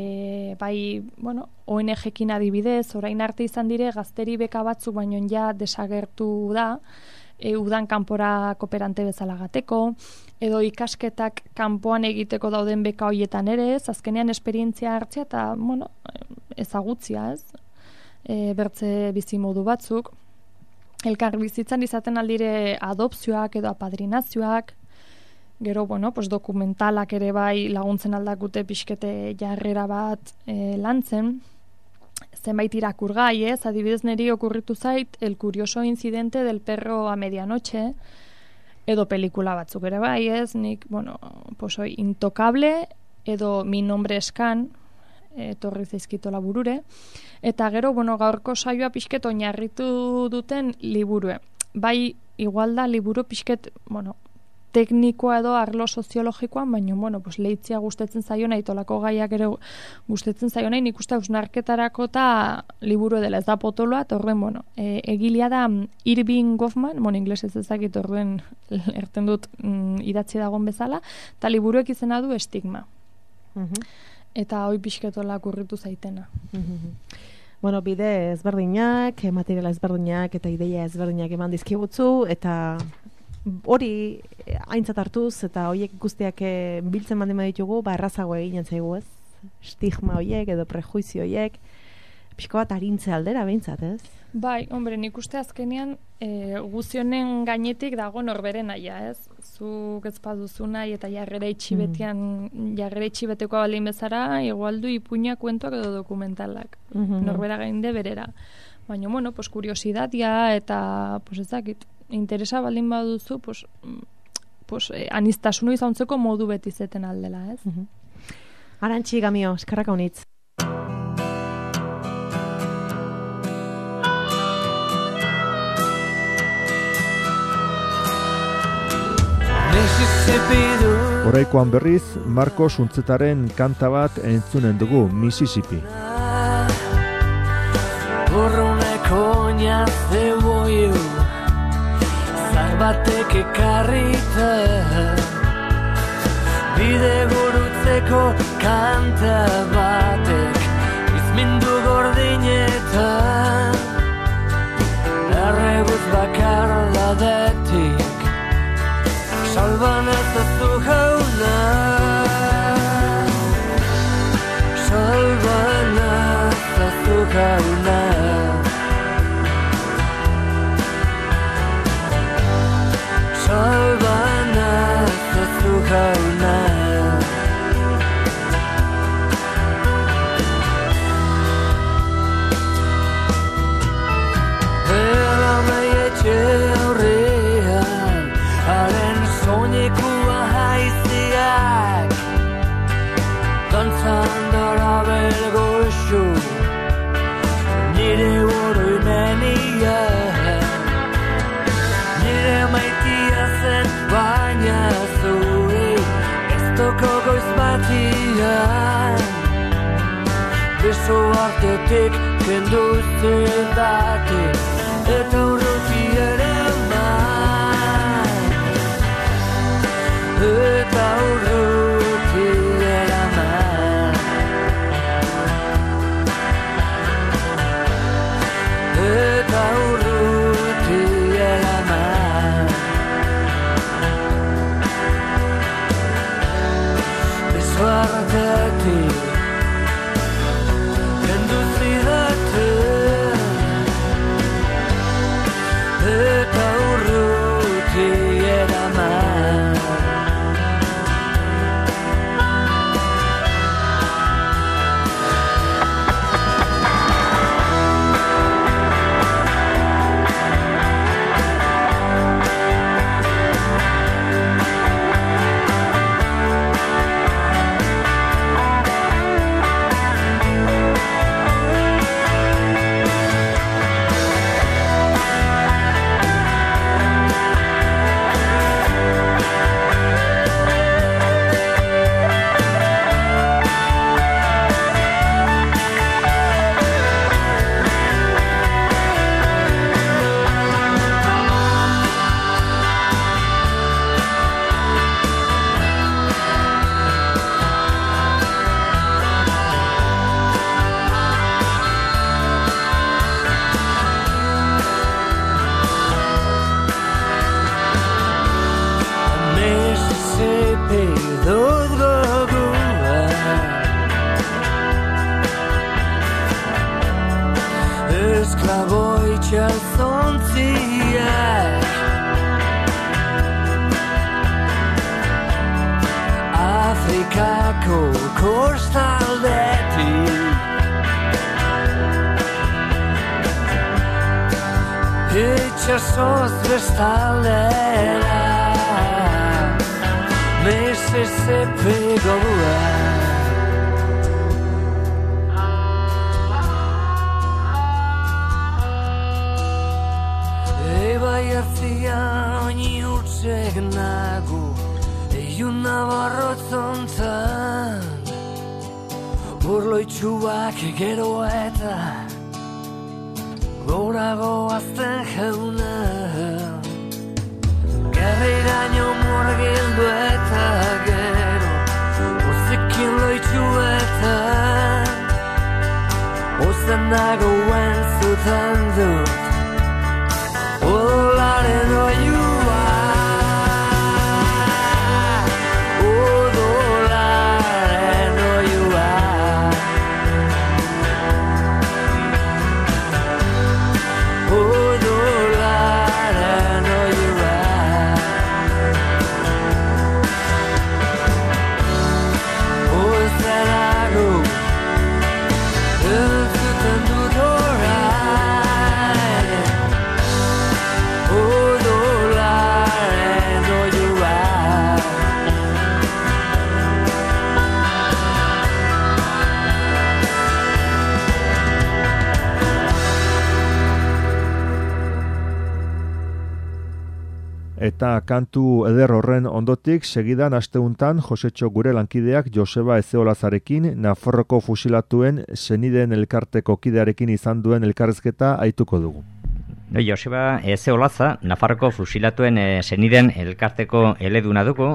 e, bai, bueno, O N G-ekin adibidez, orain arte izan dire gazteri beka batzuk baino ja desagertu da, e, udan kanpora kooperante bezala gateko, edo ikasketak kanpoan egiteko dauden beka hoietan ere, ez, azkenean esperientzia hartzea eta, bueno, ezagutzia, ez, e, bertze bizimodu batzuk. Elkar bizitzan izaten aldire adopzioak edo apadrinazioak, gero, bueno, pues dokumentalak ere bai laguntzen aldakute pixkete jarrera bat e, lantzen, zenbait irakurgai, ez, adibidez niri okurritu zait El curioso incidente del perro a medianoche, edo pelikula batzuk ere bai, ez, nik, bueno, pues oi, Intokable, edo Mi nombre eskan, etorri zaizkitola burure, eta gero, bueno, gaurko saioa pixket oinarritu duten liburue. Bai, igual da, liburu pixket, bueno, teknikoa edo arlo soziologikoan, baina, bueno, pues, leitzia gustetzen zaiona, itolako gaiak ere gustetzen zaiona, nik uste hausnarketarako eta liburu edela ez da potoloa, eta horren, bueno, e, egilia da Irving Goffman, bueno, inglesez ezakit horren erten dut mm, idatzi dagoen bezala, eta liburuek izena du Estigma. Uh-huh. Eta hoi pixketola kurritu zaitena. Uh-huh. Bueno, bide ezberdinak, materiala ezberdinak eta ideia ezberdinak eman dizkigutzu, eta hori aintzat hartuz eta horiek guztiak biltzen mandi ditugu, ba errazago eginen zaigu, ez? Estigma horiek edo prejuizio horiek pixko bat arintze aldera behintzat, ez? Bai, hombre, nik uste azkenean e, guztionen gainetik dago norbere naia, ez? Zuk ez baduzu nahi eta jarrera itxibetian, mm. jarrera itxibetekoa balin bezara, igual du ipuina kuentuak edo dokumentalak. Mm-hmm. Norbera gainde berera. Baina, bueno, pues kuriosidadia eta, pues ezakit, interesa baldin baduzu, pues, pues eh, anistasunu izantzeko modu beti zeten aldela, ez? Uh-huh. Arantxi, Gamio, eskarraka honitz. Oraikoan berriz, Marcos Untzetaren kanta bat entzunen dugu, Mississippi. Urruneko nazeboiu Zarbatek ekarrita Bide gurutzeko kanta batek Izmindu gordinetan Erreguz bakar ladetik Salban ezazu jauna Salban ezazu jauna Salban ezazu jauna Aurrean, haren soinekua haizeak Dantzan dara belgoxu, nire oroimenia Nire maitia zen baina zuri Ez toko goiz batian Beso artetik kendu zendatik Eta urruti ere man Eta urruti ere man Eta urruti ere man Beso artetik kendu zidaten Eta urruti eraman Afrikako kostaldetik Itxasoz bestaldera Mississippi gogoa Oini urtsek nago Eiun nabarrotzontzan Burloitxuak gero eta Gorago azten jauna Gerriraino murgildu eta gero Ozekin loitxuetan Ozen nagoen zutan dut Olaren oiua Odolaren oiua Odolaren oiua Ozenago Entzuten dut orain eta kantu eder horren ondotik segidan asteuntan Josetxo gure lankideak Joseba Ezeolazarekin Nafarroko fusilatuen senideen elkarteko kidearekin izan duen elkarrezketa aituko dugu. No, Joseba Ezeolaza, Nafarroko fusilatuen e, seniden elkarteko eleduna dugu,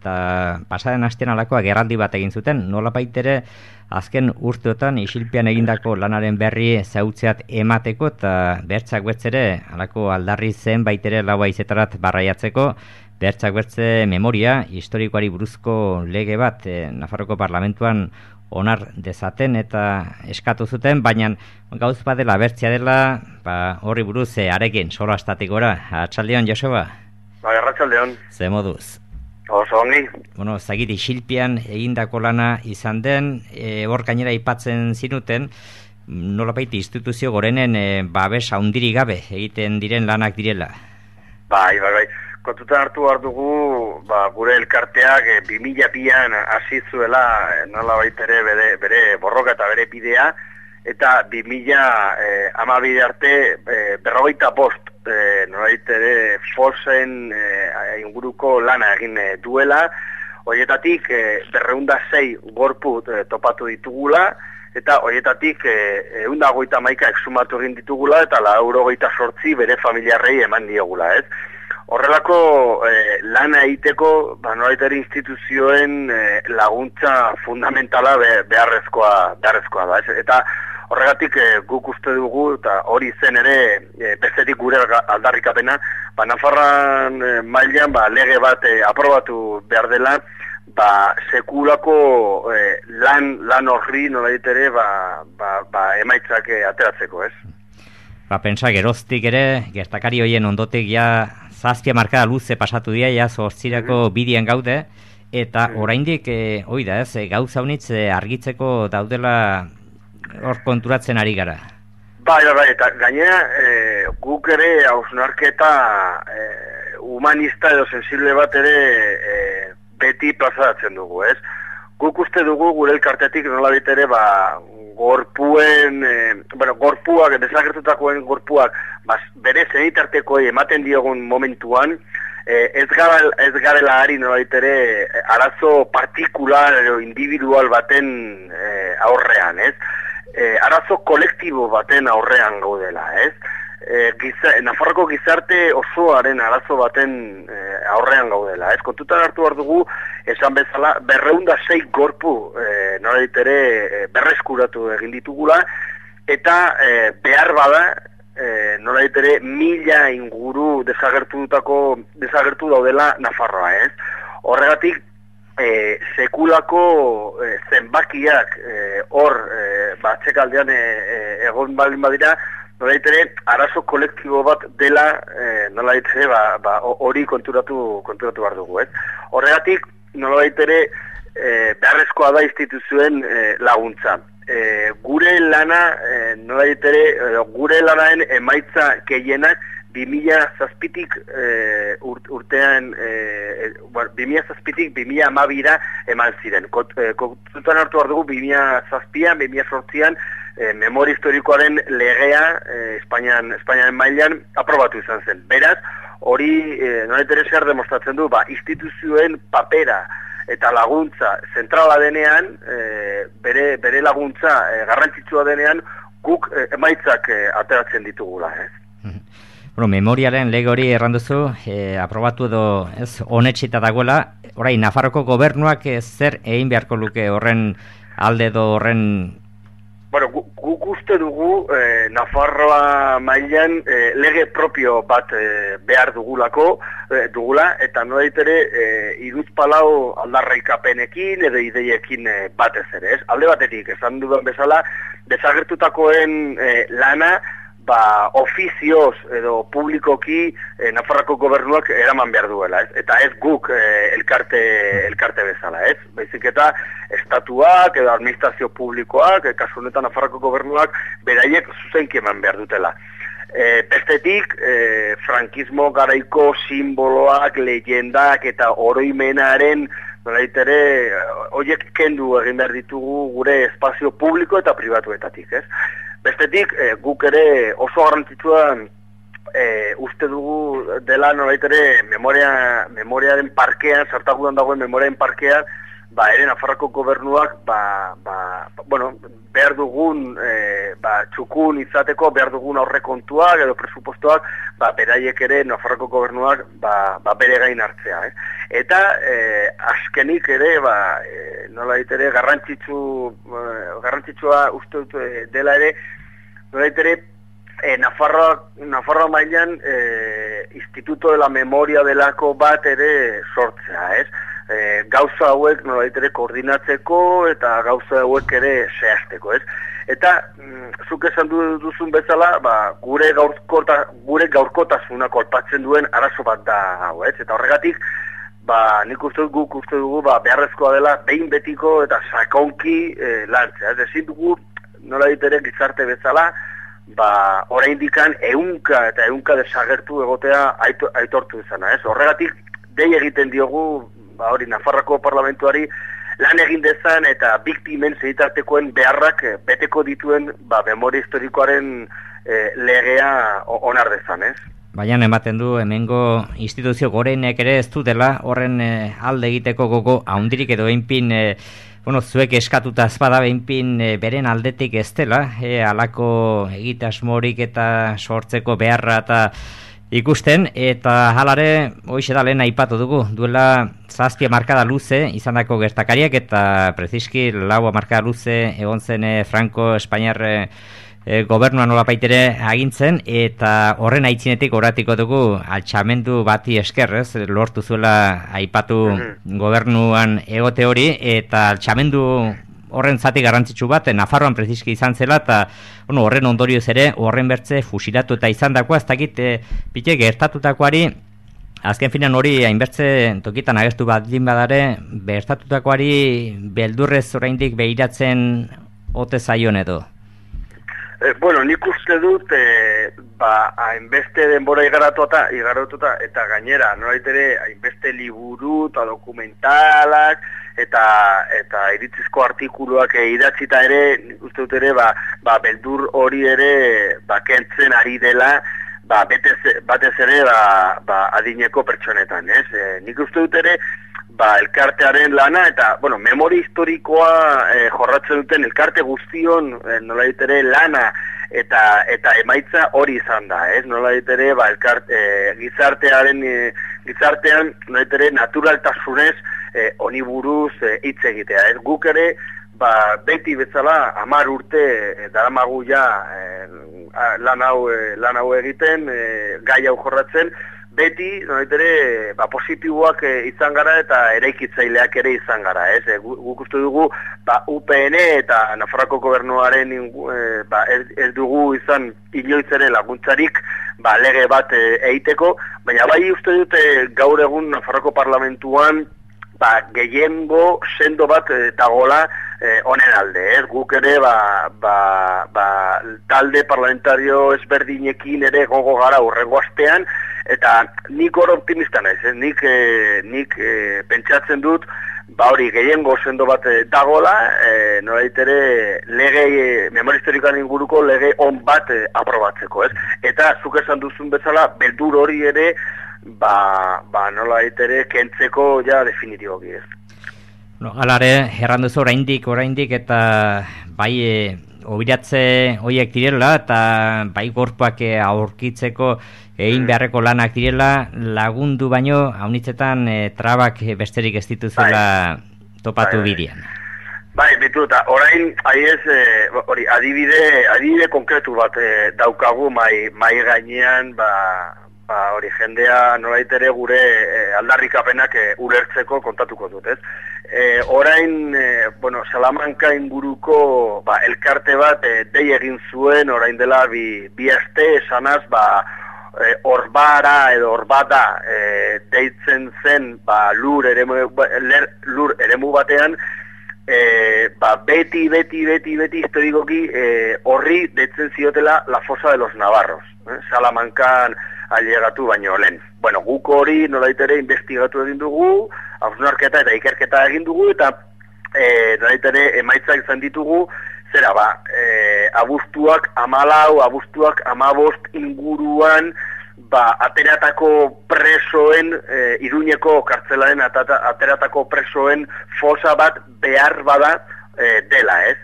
eta pasaden astean alakoa gerraldi bat egin zuten, nola baitere azken urteotan isilpean egindako lanaren berri zautzeat emateko, eta bertzak bertzere alako aldarri zen baitere lau aizetarat barraiatzeko, bertzak bertze memoria historikoari buruzko lege bat e, Nafarroko parlamentuan onar dezaten eta eskatu zuten, baina gauz badela bertzia dela, ba, horri buruz e, arekin, solo astatik gora. Atxaldeon, Joseba? Ba, arratsaldeon. Ze moduz? Oso ongi. Bueno, zagit isilpian egindako lana izan den, e, hor gainera aipatzen zinuten, nolabait instituzio gorenen e, babes haundiri gabe egiten diren lanak direla. Bai, bai, bai. Kontutan hartu behar dugu, ba, gure elkarteak e, bi mila bian hasi zuela e, nolabait ere bere, bere borroka eta bere bidea, eta bi mila hamabi arte e, berrogeita bost e, nolabait ere fosen e, inguruko lana egin e, duela, horietatik e, berreunda sei gorpu e, topatu ditugula, eta horietatik ehun eta hogeita hamaika exhumatu egin ditugula, eta laurogei hogeita zortzi bere familiarrei eman diogula, ez? Horrelako eh, lana egiteko, ba, nolaitere instituzioen eh, laguntza fundamentala be, beharrezkoa, beharrezkoa da. Ez? Eta horregatik eh, guk uste dugu, eta hori zen ere eh, bestetik gure aldarrikapena, ba, Nafarroan eh, mailan ba, lege bat eh, aprobatu behar dela, ba, sekulako eh, lan, lan horri nolaitere ba, ba, ba, emaitzak eh, ateratzeko, ez? Ba, pentsa geroztik ere, gertakari hoien ondotik ja zazpia markada luze pasatu dira, ja zortzirako bidean gaude, eta oraindik, e, hoi da ez, gauza honitz e, argitzeko daudela hor konturatzen ari gara. Bai, bai, eta gainera e, guk ere hausnarketa e, humanista edo sensible bat ere e, beti plazaratzen dugu, ez? Guk uste dugu gure elkartetik nola ere, ba, gorpuen, e, bueno, gorpuak, desagertutakoen gorpuak, bas, bere zenitarteko ematen diogun momentuan, e, ez, gara, ez garela ari nola ere arazo partikular edo individual baten e, aurrean, ez? E, arazo kolektibo baten aurrean gaudela, ez? E, giza, Nafarroko gizarte osoaren arazo baten e, aurrean gaudela, ez? Kontutan hartu behar dugu, esan bezala, berreunda sei gorpu e, nola ere e, berreskuratu egin ditugula, eta e, behar bada, e, nola ere mila inguru desagertutako, desagertu daudela Nafarroa, ez? Horregatik, e, sekulako e, zenbakiak hor e, e, ba, txekaldean e, e, egon baldin badira, nola ere arazo kolektibo bat dela, e, nola ere ba, ba, hori konturatu, konturatu behar dugu, ez? Horregatik, nola ere e, beharrezkoa da instituzioen e, laguntza. E, gure lana, e, nola ere, e, gure lanaren emaitza gehienak bi mila zazpitik e, ur, urtean, e, bueno, bi mila zazpitik bi mila hamabira eman ziren. Kontutan e, hartu behar dugu bi mila zazpian, bi mila zortzian, e, memoria historikoaren legea e, Espainian, Espainian mailan aprobatu izan zen. Beraz, hori e, nola ere zer demostratzen du, ba, instituzioen papera eta laguntza zentrala denean, e, bere, bere laguntza e, garrantzitsua denean, guk e, emaitzak e, ateratzen ditugula, ez? Bueno, memoriaren lege hori erranduzu, e, aprobatu edo ez honetxita dagoela, orain Nafarroko gobernuak e, zer egin beharko luke horren alde edo horren... Bueno, guk uste dugu eh, Nafarroa mailan eh, lege propio bat eh, behar dugulako, eh, dugula, eta nola ere eh, iruzpalau aldarraikapenekin edo ideiekin eh, batez ere, ez? Alde batetik, esan dudan bezala, desagertutakoen eh, lana, ba, ofizioz edo publikoki eh, Nafarroko gobernuak eraman behar duela, ez? Eta ez guk eh, elkarte, elkarte bezala, ez? Baizik eta estatuak edo administrazio publikoak, eh, kasu honetan Nafarroko gobernuak beraiek zuzenki eman behar dutela. E, bestetik, e, frankismo garaiko simboloak, leyendak eta oroimenaren nolaitere, horiek kendu egin behar ditugu gure espazio publiko eta pribatuetatik, ez? Bestetik, e, guk ere oso garrantzitsua e, uste dugu dela nolait ere memoria, memoriaren parkean, sartagudan dagoen memoriaren parkean, ba, ere Nafarroko gobernuak, ba, ba, bueno, behar dugun, e, ba, txukun izateko, behar dugun aurrekontuak edo presupostoak, ba, beraiek ere Nafarroko gobernuak, ba, ba bere gain hartzea, eh? Eta, e, azkenik ere, ba, e, nolait ere, garrantzitsu, e, garrantzitsua uste dut e, dela ere, nolait ere, e, Nafarroa, Nafarroa mailan, e, Instituto de la Memoria delako bat ere sortzea, ez? E, gauza hauek nolait ere koordinatzeko eta gauza hauek ere zehazteko, ez? Eta mm, zuk esan duzun bezala, ba, gure gaurkota, gure gaurkotasuna kolpatzen duen arazo bat da hau, ez? Eta horregatik, ba, nik uste dut guk uste dugu, ba, beharrezkoa dela behin betiko eta sakonki e, lantzea, ez? Ezin dugu nolait ere gizarte bezala, ba, oraindikan ehunka eta ehunka desagertu egotea aitor, aitortu izana, ez? Horregatik, dei egiten diogu, ba, hori Nafarroko parlamentuari lan egin dezan eta biktimen zehitartekoen beharrak beteko dituen, ba, memoria historikoaren e, legea onar dezan, ez? Baina ematen du hemengo instituzio goreinek ere ez dutela horren e, alde egiteko gogo haundirik edo einpin e, bueno, zuek eskatuta azpada behinpin e, beren aldetik ez dela, e, alako egitasmorik eta sortzeko beharra eta ikusten, eta halare, hoxe da lehen aipatu dugu, duela zazpia markada luze izandako gertakariak, eta preziski laua markada luze egon zen e, Franco Espainiar e, e, gobernua nolapaitere agintzen, eta horren aitzinetik oratiko dugu altxamendu bati eskerrez, lortu zuela aipatu gobernuan egote hori, eta altxamendu horren zati garrantzitsu bat, Nafarroan preziski izan zela, eta bueno, horren ondorioz ere, horren bertze fusilatu eta izan dakoa, ez dakit, e, pite gertatutakoari, azken finan hori hainbertze tokitan agertu bat din badare, gertatutakoari beldurrez oraindik behiratzen ote zaion edo. Eh, bueno, nik uste dut, eh, ba, hainbeste denbora igaratuta, igaratuta, eta gainera, nolait ere, hainbeste liburu eta dokumentalak, eta eta iritzizko artikuluak e, idatzita ere, uste dut ere, ba, ba, beldur hori ere, ba, kentzen ari dela, ba, betez, batez ere, ba, ba, adineko pertsonetan, ez? E, nik uste dut ere, ba, elkartearen lana, eta, bueno, memoria historikoa e, jorratzen duten elkarte guztion, e, nolait ere, lana, eta eta emaitza hori izan da, ez? Nolait ere, ba, elkarte, e, gizartearen, e, gizartean, nolait ere, naturaltasunez, Eh, honi buruz hitz eh, egitea. Ez guk ere, ba, beti bezala hamar urte eh, daramagu ja eh, lan hau eh, lan hau egiten, eh, gai hau jorratzen, beti, nolait ere, ba, positiboak eh, izan gara eta eraikitzaileak ere izan gara, ez? Eh, guk uste dugu, ba, U P N eta Nafarroko gobernuaren eh, ba, ez, ez dugu izan inoiz ere laguntzarik, ba, lege bat eh, egiteko, baina bai uste dute gaur egun Nafarroko parlamentuan ba, gehiengo sendo bat e, dagola honen e, alde, ez? Guk ere, ba, ba, ba, talde parlamentario ezberdinekin ere gogo gara urrengo astean, eta nik hor optimista naiz, eh? nik, e, nik e, pentsatzen dut, ba hori gehiengo sendo bat e, dagola, e, nolait ere lege, e, memoria historikoan inguruko lege on bat e, aprobatzeko, ez? Eta zuk esan duzun bezala, beldur hori ere, ba, ba nola ere kentzeko ja definitiboki, ez. No, alare, erranduzu oraindik, oraindik, eta bai, e, obiratze horiek direla, eta bai gorpuak e, aurkitzeko egin beharreko lanak direla, lagundu baino, haunitzetan e, trabak besterik ez dituzuela bai. Topatu bai, bidean. Bai, betu, eta orain, aiez, e, hori, adibide, adibide konkretu bat e, daukagu mai, mai gainean, ba, ba, hori, jendea nolait ere gure e, aldarrikapenak e, ulertzeko kontatuko dut, ez? E, orain, e, bueno, Salamanca inguruko ba, elkarte bat e, dei egin zuen, orain dela bi, bi aste esanaz, ba, e, orbara edo orbada e, deitzen zen ba, lur, eremu, ler, lur eremu batean, e, ba, beti, beti, beti, beti, historikoki e, horri deitzen ziotela la fosa de los navarros, eh? Salamancan ailegatu baino lehen. Bueno, guk hori nolait ere investigatu egin dugu, hausnarketa eta ikerketa egin dugu, eta e, nolait ere emaitzak izan ditugu, zera ba, e, abuztuak amalau, abuztuak amabost inguruan, ba, ateratako presoen, e, Iruñeko kartzelaren atata, ateratako presoen fosa bat behar bada e, dela, ez?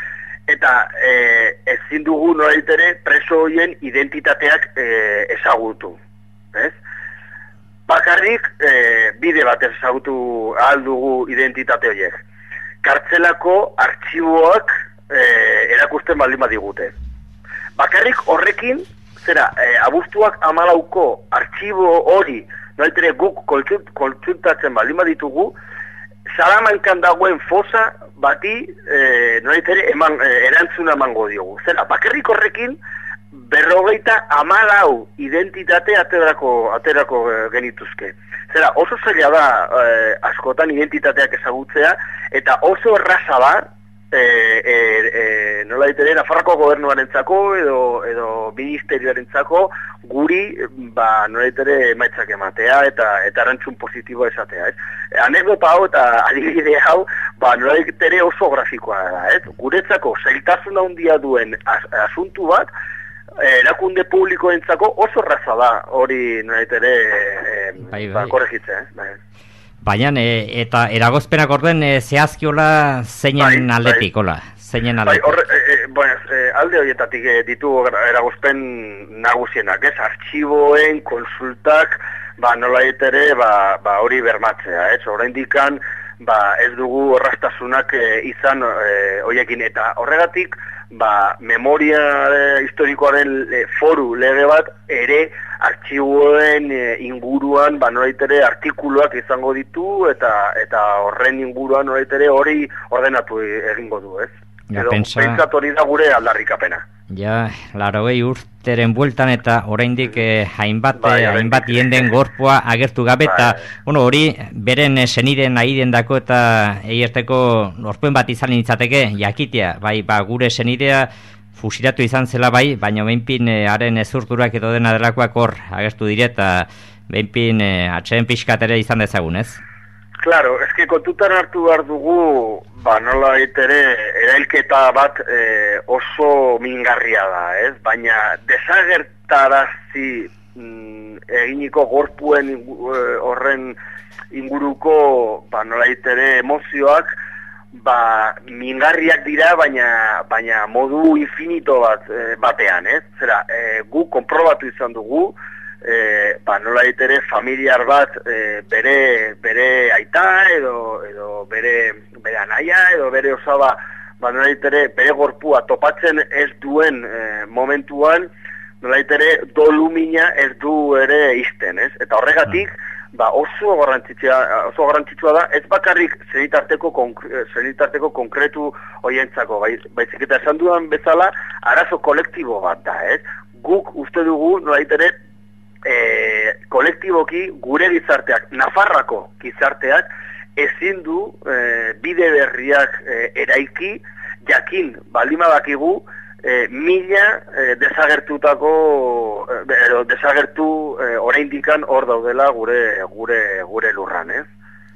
Eta e, ezin dugu nolait ere preso horien identitateak e, ezagutu, ez? Bakarrik e, bide bat ezagutu ahal dugu identitate horiek. Kartzelako artxiboak e, erakusten baldin badigute. Bakarrik horrekin, zera, e, abuztuak hamalauko artxibo hori, nolait ere guk kontsultatzen baldin baditugu, Salamankan dagoen fosa bati e, nolait ere eman, e, erantzuna emango diogu. Zera, bakarrik horrekin, berrogeita hamalau identitate aterako, aterako genituzke. Zera, oso zaila da e, askotan identitateak ezagutzea, eta oso erraza da, e, e, e, nola ditere, Nafarroko gobernuarentzako edo, edo ministerioarentzako guri, ba, nola ditere, emaitzak ematea eta eta erantzun positiboa esatea, ez? Anekdota hau eta adibide hau, ba, nola ditere oso grafikoa da, ez? Guretzako zailtasun handia duen as, asuntu bat, erakunde publikoentzako oso erraza da hori nolaitere e, bai, bai. Ba, korregitzea, eh? Bai. Baina, e, eta eragozpenak orden e, zehazkiola zeinen bai, aldetik, hola, bai. Zeinen aldetik. Bai, horre, e, bueno, e, alde horietatik e, ditu eragozpen nagusienak, ez? Artxiboen, konsultak, ba, nolaitere, ba, ba, hori bermatzea, ez? Oraindikan, ba, ez dugu horrastasunak e, izan e, horiekin, eta horregatik, ba, memoria e, historikoaren e, foru lege bat ere artxiboen e, inguruan ba, noraitere artikuluak izango ditu eta eta horren inguruan noraitere hori ordenatu egingo du, ez? Ja, edo pensa... pentsat hori da gure aldarrikapena. Ja, laurogei urteren bueltan eta oraindik eh, hainbat, bai, eh, hainbat jenden gorpua agertu gabe eta bai. Bueno, hori beren seniden aiden dako eta eierteko norpen bat izan nintzateke jakitea, bai, ba, gure senidea fusilatu izan zela bai, baina behinpin eh, haren ezurturak edo dena delakoak hor agertu dire eta behinpin eh, atxeen pixkat ere izan dezagun, ez? Claro, eske kontutan hartu behar dugu, ba, nola ere erailketa bat e, oso mingarria da, ez? Baina desagertarazi mm, eginiko gorpuen ingu, horren inguruko, ba, nola ere emozioak, ba, mingarriak dira, baina, baina modu infinito bat e, batean, ez? Zera, e, gu konprobatu izan dugu, E, ba, nola ditere familiar bat e, bere, bere aita edo, edo bere, bere anaia edo bere osaba ba, nola ditere bere gorpua topatzen ez duen e, momentuan nola ditere dolumina ez du ere izten, ez? Eta horregatik ba, oso garrantzitsua, oso garrantzitsua da ez bakarrik zenitarteko, konkre, zenitarteko konkretu hoientzako, bai, baizik eta esan dudan bezala arazo kolektibo bat da, ez? Guk uste dugu nola ditere E, kolektiboki gure gizarteak, Nafarrako gizarteak ezin du e, bide berriak e, eraiki, jakin balima dakigu e, mila e, desagertutako e, desagertu e, oraindikan hor daudela gure gure gure lurran, ez?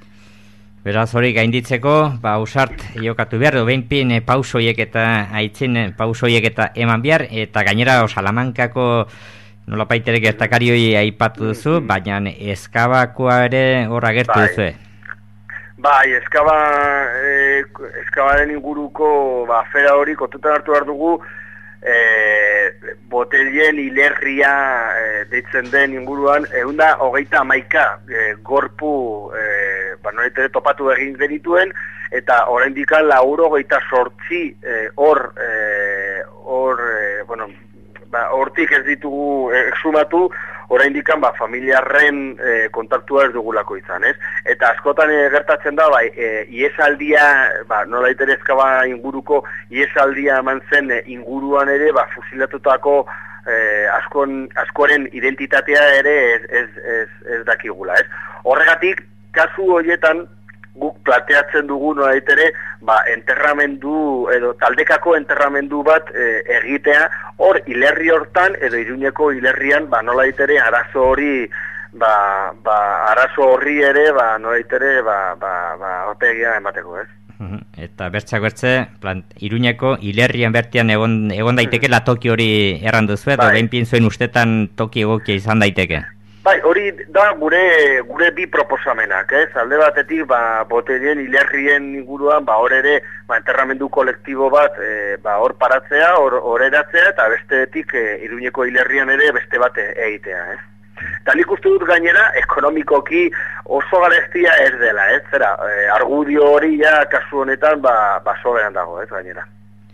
Beraz hori gainditzeko, ba, ausart jokatu behar, do behinpin e, pausoiek eta aitzin pausoiek eta eman behar, eta gainera Salamankako nola paitere gertakarioi aipatu duzu, baina eskabakoa ere hor agertu bai. Duzu. Bai, eskaba, e, eskabaren inguruko ba, afera hori kontutan hartu behar dugu, e, botelien hilerria e, deitzen den inguruan, egun da hogeita hamaika e, gorpu e, ba, noretere topatu egin genituen, eta oraindikan lauro hogeita sortzi hor, e, hor, e, bueno, ba, hortik ez ditugu exumatu, oraindikan ba, familiarren e, kontaktua ez dugulako izan, ez? Eta askotan e, gertatzen da, bai, e, iesaldia, ba, nola itere eskaba inguruko, iesaldia eman zen e, inguruan ere, ba, fusilatutako e, askon, askoren identitatea ere ez, ez, ez, ez dakigula, ez? Horregatik, kasu horietan, guk plateatzen dugu nola ditere, ba, enterramendu edo taldekako enterramendu bat e, egitea, hor hilerri hortan edo Iruñeko hilerrian ba, nola ditere arazo hori ba, ba, arazo horri ere ba, nola ditere ba, ba, ba, opegia emateko, ez? Eta bertxak bertze, Iruñeko hilerrian bertian egon, egon daiteke la toki hori erran duzu, eta behin pinzuen ustetan toki egokia izan daiteke. Bai, hori da gure gure bi proposamenak, ez? Alde batetik, ba, boterien, hilerrien inguruan, ba, hor ere, ba, enterramendu kolektibo bat, e, ba, hor paratzea, hor, hor eratzea, eta bestetik, e, Iruñeko hilerrian ere beste bat egitea, ez? Eta nik uste dut gainera, ekonomikoki oso garestia ez dela, ez? Zera, e, argudio hori ja, kasu honetan, ba, ba soberan dago, ez, gainera.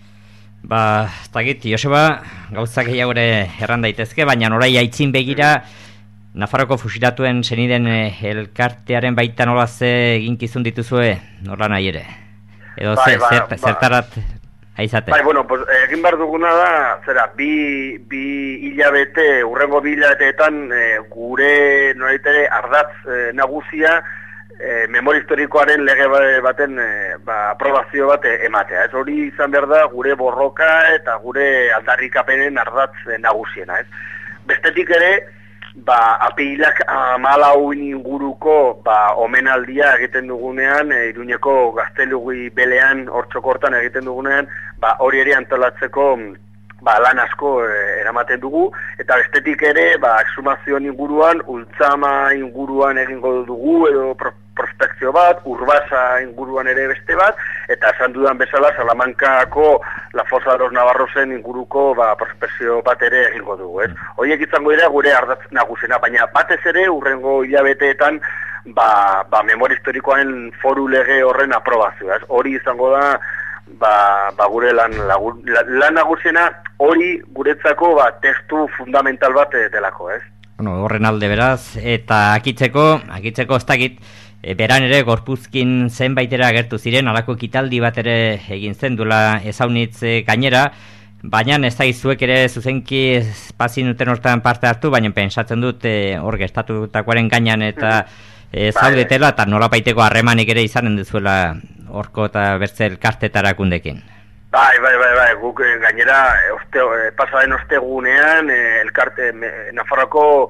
Ba, ez dakit, Joseba, gauzak gehiago ere erran daitezke, baina orai aitzin begira, Nafarroko fusilatuen seniden elkartearen baita nola ze eginkizun dituzue, nola nahi ere? Edo bai, ze, ba, zert, ba, zertarat aizate? Bai, bueno, pues, egin behar duguna da, zera, bi, bi hilabete, urrengo bi hilabeteetan e, gure noraitere ardatz e, nagusia e, memoria historikoaren lege baten e, ba, aprobazio bat ematea. Ez hori izan behar da gure borroka eta gure aldarrikapenen ardatz e, nagusiena. Ez? Bestetik ere, ba, apilak amalauin inguruko ba, omenaldia egiten dugunean, e, Iruñeko gaztelugi belean, hortxokortan egiten dugunean, ba, hori ere antolatzeko ba, lan asko e, eramaten dugu, eta bestetik ere, ba, exhumazioan inguruan, ultzama inguruan egingo dugu, edo pro, prospekzio bat, urbasa inguruan ere beste bat, eta esan dudan bezala Salamankako La Fosa de los Navarrosen inguruko ba, prospekzio bat ere egingo dugu, ez? Horiek izango dira gure ardatz nagusena, baina batez ere urrengo hilabeteetan ba, ba, memoria historikoaren foru lege horren aprobazioa, ez? Hori izango da ba, ba gure lan, lagu, lan nagusiena, hori guretzako ba, testu fundamental bat delako, ez? Bueno, horren alde beraz, eta akitzeko, akitzeko ez dakit, E, beran ere gorpuzkin zenbaitera agertu ziren, alako ekitaldi bat ere egin zen duela ezaunitz e, gainera, baina ez da izuek ere zuzenki espazin duten hortan parte hartu, baina pentsatzen dut e, hor gestatutakoaren gainan eta e, zaudetela, eta nolabaiteko harremanik ere izanen duzuela horko eta bertze elkartetarakundekin. Bai, bai, bai, bai, guk gainera oste, pasaren ostegunean elkarte, Nafarroko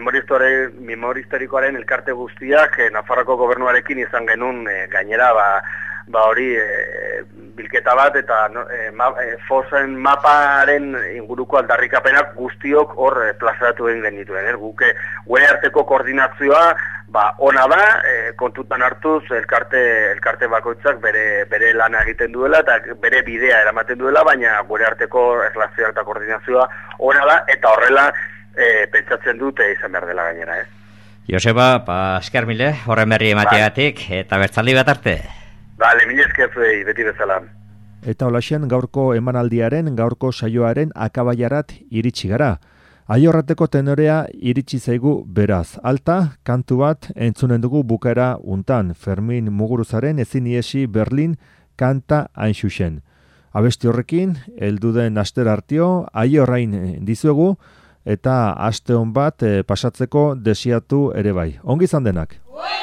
memoria historikoaren elkarte guztiak eh, Nafarroko gobernuarekin izan genuen eh, gainera ba, ba hori eh, bilketa bat eta no, eh, ma, eh, fosen maparen inguruko aldarrikapenak guztiok hor eh, plazaratu egin genituen. Eh? Guke gure arteko koordinazioa ba, ona da, eh, kontutan hartuz elkarte, elkarte bakoitzak bere, bere lana egiten duela eta bere bidea eramaten duela, baina gure arteko erlazioa eta koordinazioa ona da eta horrela E, pentsatzen dute izan behar dela gainera, ez? Joseba, pa, esker mile, horren berri emateagatik, ba. Eta bertzaldi bat arte. Bale, mile esker zuei, beti bezala. Eta holaxen gaurko emanaldiaren, gaurko saioaren akabaiarat iritsi gara. Aiorrateko tenorea iritsi zaigu beraz. Alta, kantu bat entzunen dugu bukaera untan. Fermin Muguruzaren ezin iesi Berlin kanta hain xuxen. Abesti horrekin, helduden aster hartio, aiorrain dizuegu, eta aste hon bat e, pasatzeko desiatu ere bai. Ongi izan denak.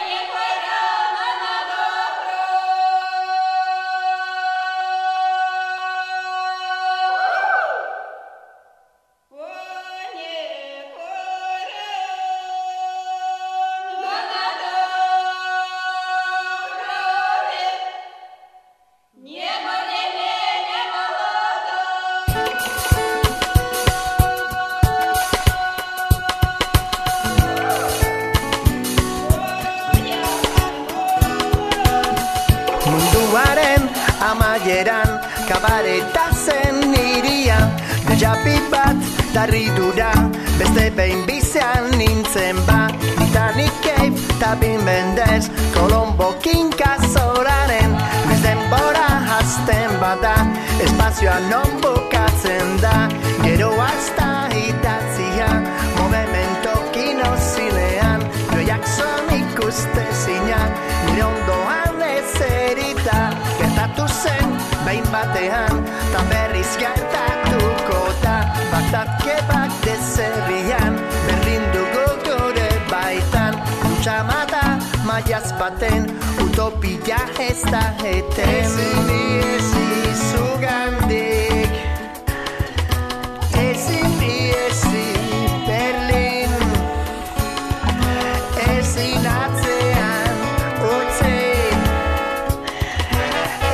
amaieran kabareta zen iria Japi bat darridura beste behin bizean nintzen ba Titanic Cape eta Bin Mendez Colombo kinkazoraren Biz denbora hasten bada espazioa non bukatzen da Gero hasta itatzia momentokin ozilean Joiak zon ikuste zinan nire ondoan ezerita Gertatu zen behin batean ta berriz gertatuko da Batatke bat dezerrian berrin dugu gure baitan Utsamada maiaz baten utopia ez da eten Ezin iezi zugandik Ezin iezi Berlin Ezin atzean utzi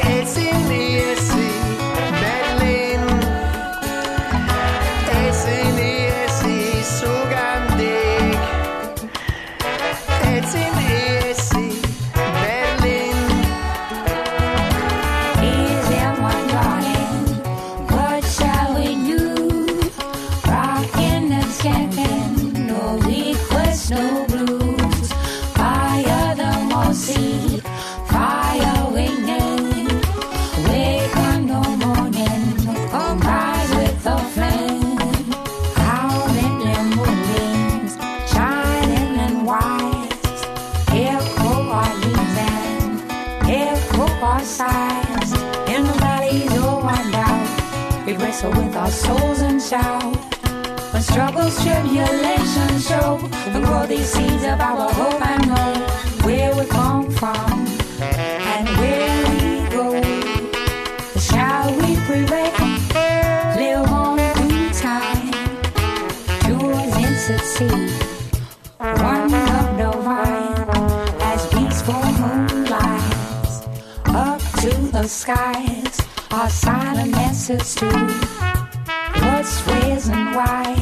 our sides. In the valleys all wind out, we wrestle with our souls and shout. When struggles, tribulations show, and grow these seeds of our hope and hope. Where we come from, and where we go, shall we prevail? Live on through time, towards inset sea. One of divine, as peaceful moonlights, up to the skies, our silent message to what's raised and why.